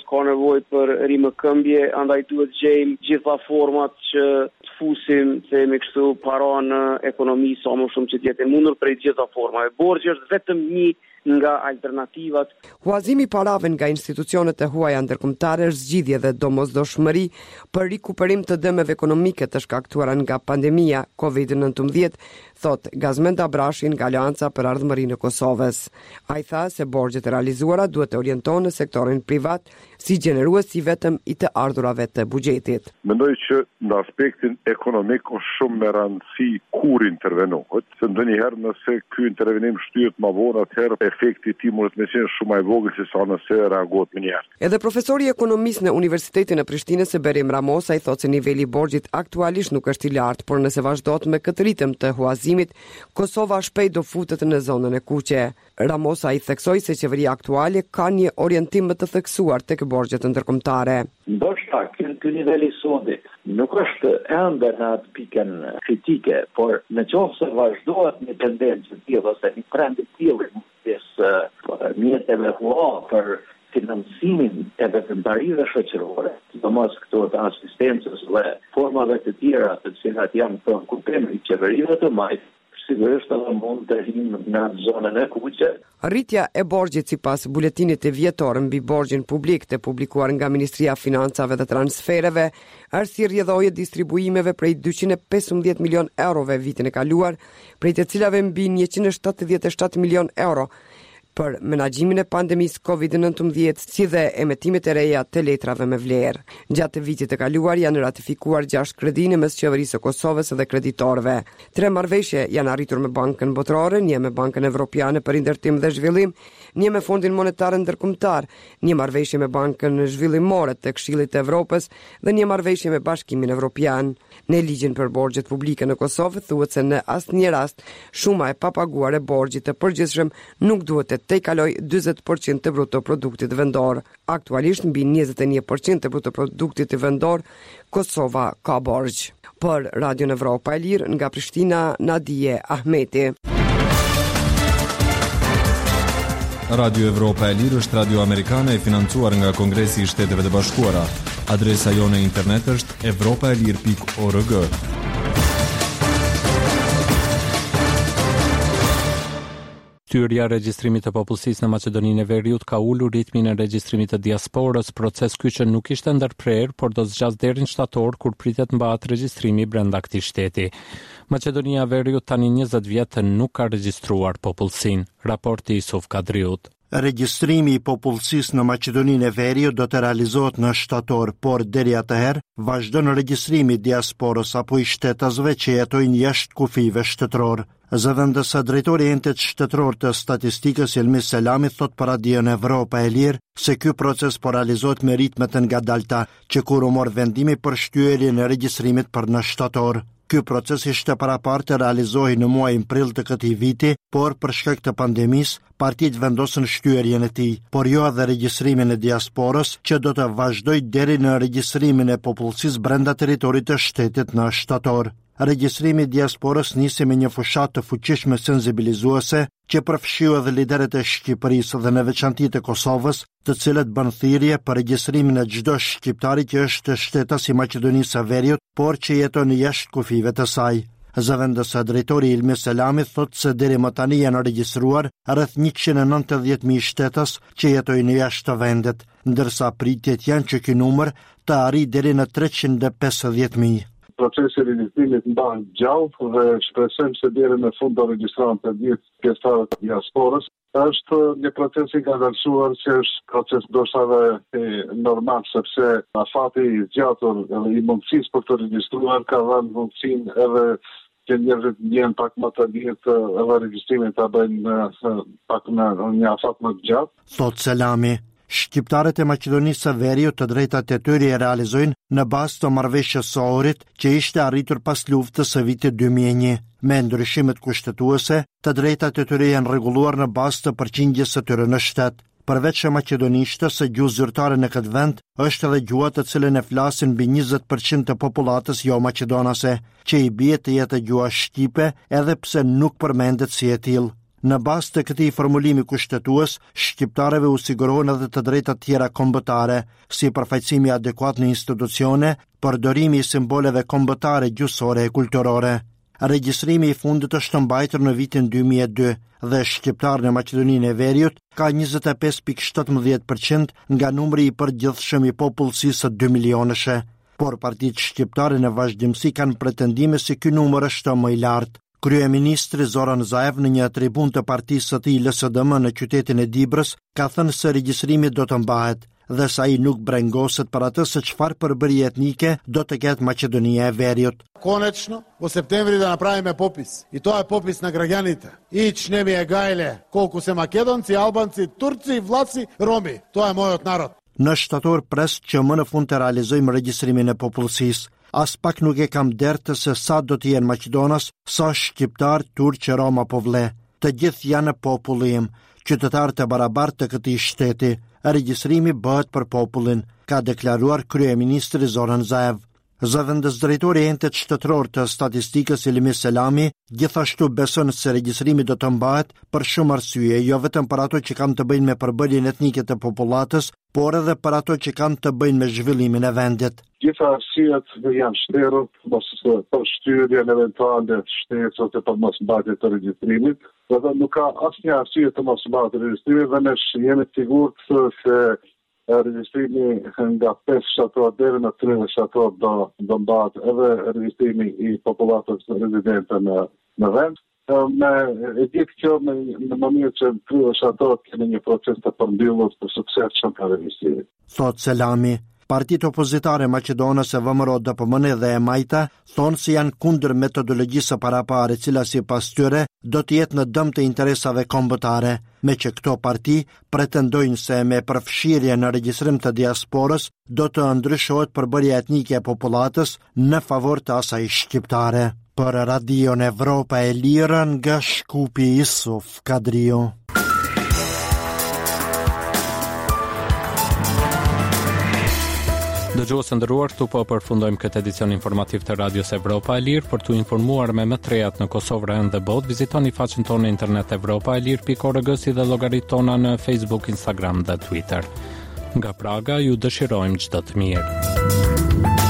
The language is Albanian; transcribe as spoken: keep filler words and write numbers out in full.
ka nevojë për rimëkëmbje, andaj duhet gjejmë gjitha format që të fusim, themi kështu, para në ekonomi sa më shumë që të jetë e mundur prej gjitha formave. Borxhi është vetëm një nga alternativat. Huazimi i parave nga institucionet e huaja ndërkombëtare është zgjidhje dhe domosdoshmëri për rikuperim të dëmeve ekonomike të shkaktuara nga pandemia kovid nëntëmbëdhjetë, thot Gazmend Abrashi nga Alianca për Ardhmërinë e Kosovës. Ai tha se borxhet e realizuara duhet të orientohen në sektorin privat si gjeneruesi vetëm i të ardhurave të buxhetit. Mendoj që në aspektin ekonomik është shumë me rëndësi kur intervenohet, se ndonjëherë nëse ky intervenim shtyhet më vonë, atëherë efekti i tij mund të qenë shumë më i vogël se sa nëse reagohet më njëherë. Edhe profesori i ekonomisë në Universitetin e Prishtinës Berim Ramosa i thotë se niveli i borxhit aktualisht nuk është i lartë, por nëse vazhdojnë me këtë ritëm të huazimit, Kosova shpejt do futet në zonën e kuqe. Ramosa i theksoi se qeveria aktuale ka një orientim më të theksuar tek borxhet ndërkombëtare. Ndoshta ky nivel i sodit nuk është ende në atë pikën kritike, por në qoftë se vazhdohet një tendencë të tillë ose një trend i tillë të mjeteve hua për financimin e veprimtarive shoqërore, sidomos këto të asistencës dhe formave të tjera të cilat janë për kuptim i qeverive të majtë, sigurisht edhe mund të hinë në zonën e kuqe. Rritja e borxhit sipas buletinit të vjetor mbi borxhin publik të publikuar nga Ministria e Financave dhe Transfereve është si rrjedhoje distribuimeve prej dyqind e pesëmbëdhjetë milion eurove vitin e kaluar, prej të cilave mbi njëqind e shtatëdhjetë e shtatë milion euro për menaxhimin e pandemisë kovid nëntëmbëdhjetë, si dhe emetimet e reja të letrave me vlerë. Gjatë vitit të kaluar janë ratifikuar gjashtë kredine mes qeverisë së Kosovës dhe kreditorëve. Tre marrëveshje janë arritur me Bankën Botërore, një me Bankën Evropiane për Indërtim dhe Zhvillim, një me Fondin Monetar Ndërkombëtar, një marrëveshje me Bankën Zhvillimore të Këshillit të Evropës dhe një marrëveshje me Bashkimin Evropian. Në ligjin për borxhet publike në Kosovë thuhet se në asnjë rast shuma e papaguar e borxhit të përgjithshëm nuk duhet të tejkaloj dyzet përqind të bruto produktit vendor. Aktualisht mbi njëzet e një përqind të bruto produktit vendor Kosova ka borxh. Për Radio Evropa e Lirë nga Prishtina, Nadije Ahmeti. Radio Evropa e Lirë është radio amerikane e financuar nga Kongresi i Shteteve të Bashkuara. Adresa jone e internet është evropaelir pikë org. Shtyrja e regjistrimit të popullsisë në Maqedoninë e Veriut ka ulur ritmin e regjistrimit të diasporës, proces ky që nuk ishte ndërprer, por do zgjas deri në shtator kur pritet mbahet regjistrimi brenda këtij shteti. Maqedonia e Veriut tani njëzet vjet nuk ka regjistruar popullsinë. Raporti i Suf Kadriut. Regjistrimi i popullsisë në Maqedoninë e Veriut do të realizohet në shtator, por deri atëherë vazhdon regjistrimi i diasporës apo i shtetasve që jetojnë jashtë kufive shtetëror. Zëvendësa drejtori i entit shtetëror të statistikës Elmis Selami thot për Radio Evropa e Lirë se ky proces po realizohet me ritme të ngadalta, që kur u mor vendimi për shtyerjen e regjistrimit për në shtator. Ky proces ishte parapar të realizohej në muajin prill të këtij viti, por për shkak të pandemisë, partitë vendosën shtyerjen e tij, por jo edhe regjistrimin e diasporës, që do të vazhdojë deri në regjistrimin e popullsisë brenda territorit të shtetit në shtator. Regjistrimi i diasporës nisi me një fushat të fuqishme sensibilizuese që përfshiu edhe liderët e Shqipërisë dhe në veçanti të Kosovës, të cilët bën thirrje për regjistrimin e çdo shqiptari që është shtetas i Maqedonisë së Veriut, por që jeton jashtë kufive të saj. Zëvendësa drejtori Ilmi Selami thotë se deri më tani janë regjistruar rreth njëqind e nëntëdhjetë mijë shtetas që jetojnë jashtë të vendit, ndërsa pritjet janë që ky numër të arrijë deri në treqind e pesëdhjetë mijë. Procesi i regjistrimit mbahet gjallë dhe shpresojmë se deri në fund do regjistrojnë të gjithë pjesëtarët e diasporës. Është një proces i ngadalësuar që është proces ndoshta edhe normal, sepse afati i zgjatur edhe i mundësisë për të regjistruar ka dhënë mundësinë edhe që njerëzit ndjen pak më të lehtë edhe regjistrimin ta bëjnë pak në një afat më të gjatë. Thot Selami. Shqiptarët e Maqedonisë së Veriut të drejtat e tyre e realizojnë në bazë të marrëveshjes së Ohrit që ishte arritur pas luftës së vitit dy mijë e një. Me ndryshimet kushtetuese, të drejtat e tyre janë rregulluar në bazë të përqindjes së tyre në shtet. Përveç e maqedonishtës së gjuhë zyrtare në këtë vend, është edhe gjuha të cilën e flasin mbi njëzet përqind të popullatës jo maqedonase, që i bie të jetë gjuha shqipe edhe pse nuk përmendet si e tillë. Në bazë të këtij formulimi kushtetues, shqiptarëve u sigurohen edhe të drejtat tjera kombëtare, si përfaqësimi adekuat në institucione, përdorimi i simboleve kombëtare, gjuhësore e kulturore. Regjistrimi i fundit është mbajtur në vitin dy mijë e dy dhe shqiptarë në Maqedoninë e Veriut ka njëzet e pesë pikë shtatëmbëdhjetë përqind nga numri i përgjithshëm i popullsisë së dy milionëshe, por partitë shqiptare në vazhdimsi kanë pretendime se ky numër është më i lartë. Kryeministri Zoran Zaev në një tribun të partisë së tij L S D M në qytetin e Dibrës ka thënë se regjistrimi do të mbahet dhe sa ai nuk brengoset për atë se çfarë përbërje etnike do të ketë Maqedonia e Veriut. Konačno, u septembri da napravime popis. I to je popis na građanite. I čnemi je gajle koliko se Makedonci, Albanci, Turci, Vlasi, Romi. To je moj narod. Në shtator pres që më në fund të realizojmë regjistrimin e popullsisë. As pak nuk e kam dertë se sa do të jenë Maqedonas, sa shqiptar, turq, rom apo vle. Të gjithë janë popullim, qytetarë të barabartë të këtij shteti. Regjistrimi bëhet për popullin, ka deklaruar kryeministri Zoran Zaev. Zëvendës drejtori i entit shtetëror të statistikës Ilimi Selami gjithashtu beson se regjistrimi do të mbahet për shumë arsye, jo vetëm për ato që kanë të bëjnë me përbërjen etnike të popullatës, por edhe për ato që kanë të bëjnë me zhvillimin e vendit. Gjitha arsyet janë shterur, mos për shtyrjen eventuale të shtesës e për mosmbajtje të regjistrimit, dhe nuk ka asnjë arsye të mosmbajtjes të regjistrimit dhe ne jemi të sigurt se regjistrimi nga pesë shtator deri në tridhjetë shtator do do mbahet edhe regjistrimi i popullatës rezidente në në vend. Me e ditë që në, në mënyrë që në tridhjetë shtator kemi një proces të përmbyllur të suksesshëm ka regjistrimit. Thot Selami. Partitë opozitare maqedonase V M R O D P M N dhe e Majta thonë se janë kundër metodologjisë së parapare, e cila sipas tyre do të jetë në dëm të interesave kombëtare, me që këto parti pretendojnë se me përfshirje në regjistrim të diasporës do të ndryshohet përbërja etnike e popullatës në favor të asaj shqiptare. Për Radion Evropa e Lirë nga Shkupi Isuf Kadrio. Dëgjues të nderuar, këtu po përfundojmë këtë edicion informativ të Radios Evropa e Lirë. Për t'u informuar me më të rejat në Kosovë dhe botë, vizitoni faqen tonë në internet evropa e lirë pikë org si dhe llogaritë tona në Facebook, Instagram dhe Twitter. Nga Praga ju dëshirojmë çdo të mirë.